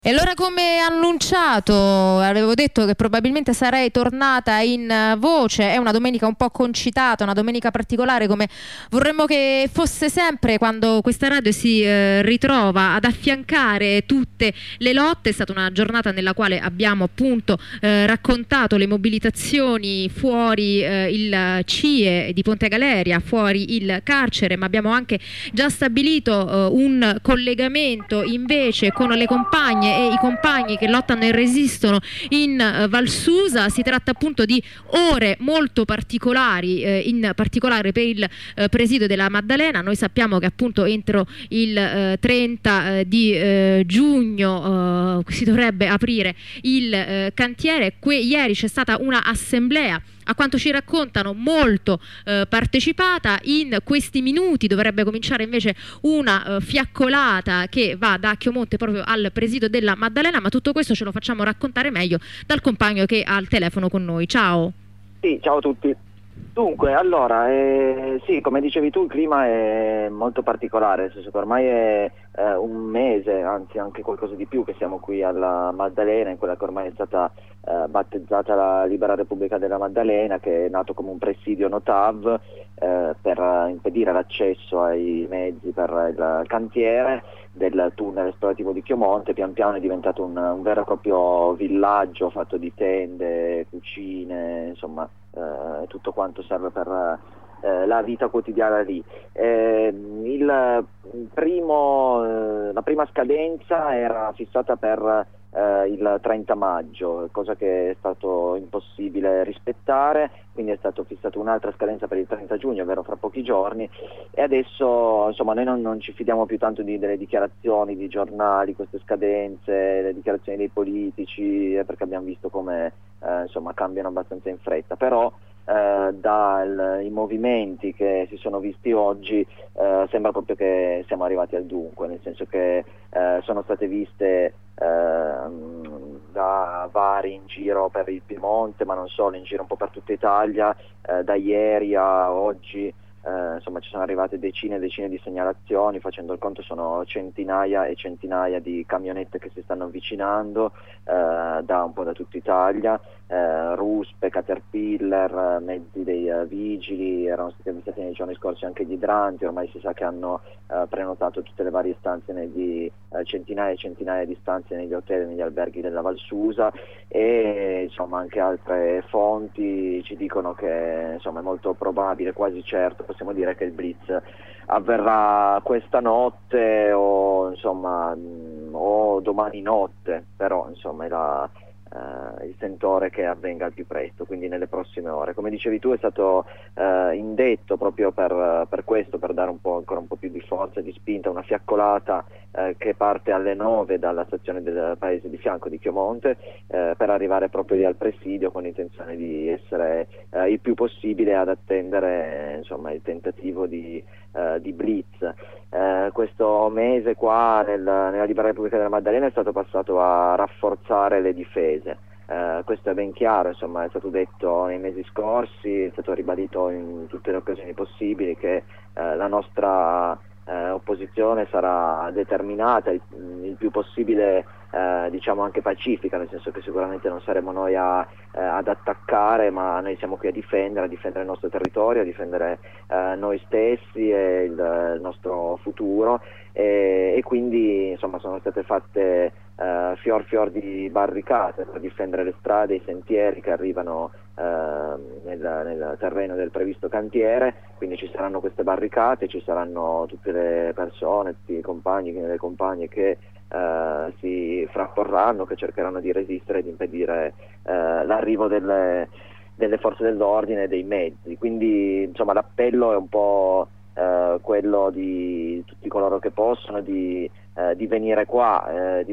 E allora, come annunciato, avevo detto che probabilmente sarei tornata in voce. È una domenica un po' concitata, una domenica particolare, come vorremmo che fosse sempre quando questa radio si ritrova ad affiancare tutte le lotte. È stata una giornata nella quale abbiamo appunto raccontato le mobilitazioni fuori il CIE di Ponte Galeria, fuori il carcere, ma abbiamo anche già stabilito un collegamento invece con le compagne e i compagni che lottano e resistono in Val Susa. Si tratta appunto di ore molto particolari, in particolare per il presidio della Maddalena. Noi sappiamo che appunto entro il 30 di giugno si dovrebbe aprire il cantiere. Ieri c'è stata una assemblea, a quanto ci raccontano molto partecipata. In questi minuti dovrebbe cominciare invece una fiaccolata che va da Chiomonte proprio al presidio della Maddalena, ma tutto questo ce lo facciamo raccontare meglio dal compagno che ha il telefono con noi. Ciao. Sì, ciao a tutti. Dunque, allora, sì, come dicevi tu, il clima è molto particolare, nel senso che ormai è un mese, anzi anche qualcosa di più, che siamo qui alla Maddalena, in quella che ormai è stata battezzata la Libera Repubblica della Maddalena, che è nato come un presidio NOTAV per impedire l'accesso ai mezzi per il cantiere del tunnel esplorativo di Chiomonte. Pian piano è diventato un vero e proprio villaggio fatto di tende, cucine, insomma tutto quanto serve per la vita quotidiana lì. La prima scadenza era fissata per il 30 maggio, cosa che è stato impossibile rispettare, quindi è stato fissato un'altra scadenza per il 30 giugno, ovvero fra pochi giorni, e adesso insomma noi non ci fidiamo più tanto delle dichiarazioni di giornali, queste scadenze, le dichiarazioni dei politici, perché abbiamo visto come insomma cambiano abbastanza in fretta, però dai movimenti che si sono visti oggi sembra proprio che siamo arrivati al dunque, nel senso che sono state viste da vari in giro per il Piemonte, ma non solo, in giro un po' per tutta Italia, da ieri a oggi. Insomma, ci sono arrivate decine e decine di segnalazioni. Facendo il conto sono centinaia e centinaia di camionette che si stanno avvicinando da un po' da tutta Italia, ruspe, caterpillar, mezzi dei vigili. Erano stati avvistati nei giorni scorsi anche gli idranti. Ormai si sa che hanno prenotato tutte le varie stanze centinaia e centinaia di stanze negli hotel e negli alberghi della Val Susa, e insomma anche altre fonti ci dicono che insomma è molto probabile, quasi certo possiamo dire, che il blitz avverrà questa notte o insomma o domani notte, però insomma è il sentore che avvenga al più presto, quindi nelle prossime ore. Come dicevi tu, è stato indetto proprio per questo, per dare ancora un po' più di forza e di spinta, una fiaccolata che parte alle 9 dalla stazione del paese di fianco di Chiomonte, per arrivare proprio lì al presidio, con l'intenzione di essere il più possibile ad attendere insomma il tentativo di blitz. Questo mese qua nella Libera Repubblica della Maddalena è stato passato a rafforzare le difese. Questo è ben chiaro, insomma, è stato detto nei mesi scorsi, è stato ribadito in tutte le occasioni possibili che la nostra opposizione sarà determinata, il più possibile diciamo anche pacifica, nel senso che sicuramente non saremo noi ad attaccare, ma noi siamo qui a difendere il nostro territorio, a difendere noi stessi e il nostro futuro, e quindi insomma sono state fatte fior di barricate per difendere le strade e i sentieri che arrivano nel terreno del previsto cantiere. Quindi ci saranno queste barricate, ci saranno tutte le persone, tutti i compagni e le compagne che si frapporranno, che cercheranno di resistere e di impedire l'arrivo delle forze dell'ordine e dei mezzi. Quindi insomma l'appello è un po' quello di tutti coloro che possono di venire qua,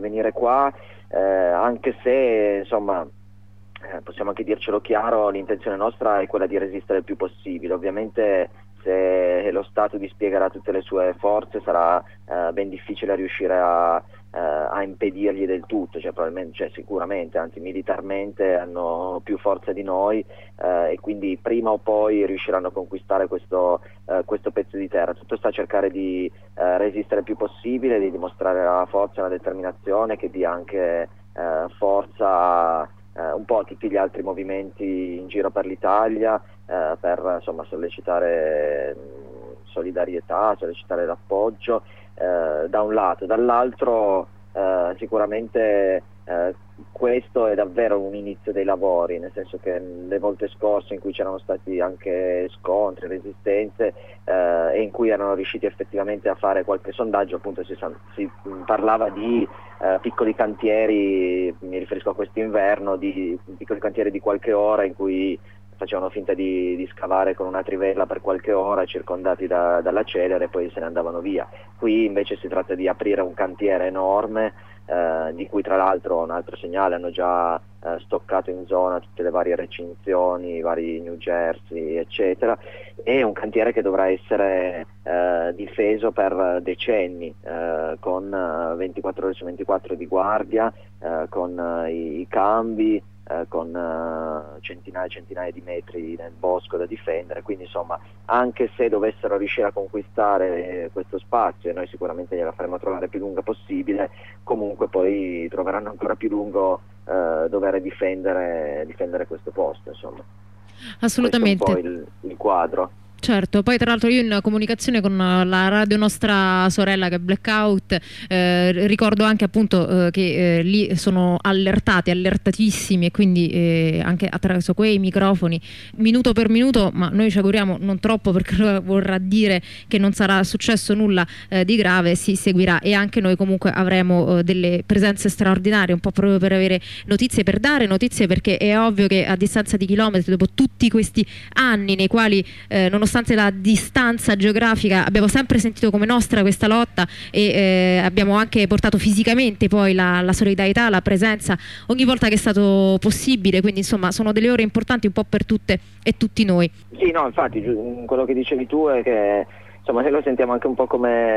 anche se insomma possiamo anche dircelo chiaro, l'intenzione nostra è quella di resistere il più possibile. Ovviamente se lo Stato dispiegherà tutte le sue forze sarà ben difficile riuscire a impedirgli del tutto, sicuramente, anzi militarmente hanno più forza di noi, e quindi prima o poi riusciranno a conquistare questo pezzo di terra. Tutto sta a cercare di resistere il più possibile, di dimostrare la forza e la determinazione che dia anche forza un po' a tutti gli altri movimenti in giro per l'Italia, per sollecitare solidarietà, sollecitare l'appoggio, da un lato. Dall'altro sicuramente questo è davvero un inizio dei lavori, nel senso che le volte scorse in cui c'erano stati anche scontri, resistenze, e in cui erano riusciti effettivamente a fare qualche sondaggio, appunto si parlava di piccoli cantieri, mi riferisco a quest'inverno, di piccoli cantieri di qualche ora in cui facevano finta di scavare con una trivella per qualche ora, circondati dalla celere, e poi se ne andavano via. Qui invece si tratta di aprire un cantiere enorme, di cui tra l'altro un altro segnale hanno già stoccato in zona tutte le varie recinzioni, i vari New Jersey eccetera, e un cantiere che dovrà essere difeso per decenni, con 24 ore su 24 di guardia, con i cambi, con centinaia e centinaia di metri nel bosco da difendere. Quindi insomma, anche se dovessero riuscire a conquistare questo spazio, e noi sicuramente gliela faremo trovare più lunga possibile, comunque poi troveranno ancora più lungo dover difendere questo posto, insomma. Assolutamente. Questo è un po' il quadro. Certo, poi tra l'altro io in comunicazione con la radio nostra sorella che è Blackout, ricordo anche appunto che lì sono allertatissimi, e quindi anche attraverso quei microfoni minuto per minuto, ma noi ci auguriamo non troppo, perché vorrà dire che non sarà successo nulla di grave, si seguirà, e anche noi comunque avremo delle presenze straordinarie, un po' proprio per avere notizie, per dare notizie, perché è ovvio che a distanza di chilometri, dopo tutti questi anni nei quali nonostante la distanza geografica abbiamo sempre sentito come nostra questa lotta, e abbiamo anche portato fisicamente poi la solidarietà, la presenza ogni volta che è stato possibile, quindi insomma sono delle ore importanti un po' per tutte e tutti noi. Sì, no, infatti quello che dicevi tu è che insomma noi lo sentiamo anche un po' come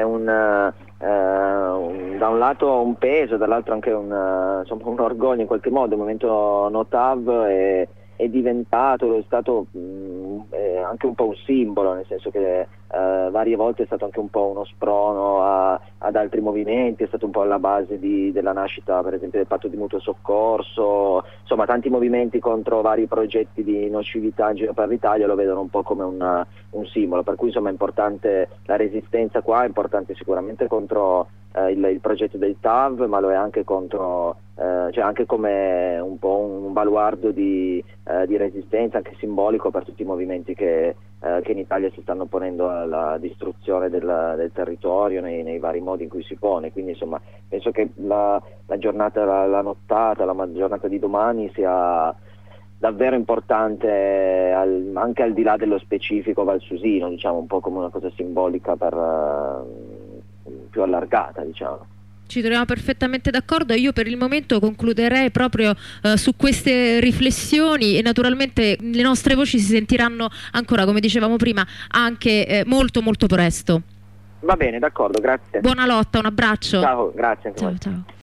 da un lato un peso, dall'altro anche un orgoglio in qualche modo. Il movimento NOTAV è diventato, lo è stato anche un po' un simbolo, nel senso che varie volte è stato anche un po' uno sprono ad altri movimenti, è stato un po' alla base della nascita per esempio del patto di mutuo soccorso, insomma tanti movimenti contro vari progetti di nocività in giro per l'Italia lo vedono un po' come un simbolo, per cui insomma è importante la resistenza qua, è importante sicuramente contro il progetto del TAV, ma lo è anche contro, anche come un po' un baluardo di resistenza, anche simbolico, per tutti i movimenti che in Italia si stanno ponendo alla distruzione del territorio nei vari modi in cui si pone. Quindi insomma penso che la giornata, la nottata, la giornata di domani sia davvero importante, anche al di là dello specifico valsusino, diciamo, un po' come una cosa simbolica più allargata, diciamo. Ci troviamo perfettamente d'accordo. Io per il momento concluderei proprio su queste riflessioni, e naturalmente le nostre voci si sentiranno ancora, come dicevamo prima, anche molto molto presto. Va bene, d'accordo, grazie. Buona lotta, un abbraccio. Ciao, grazie. Ciao, ciao.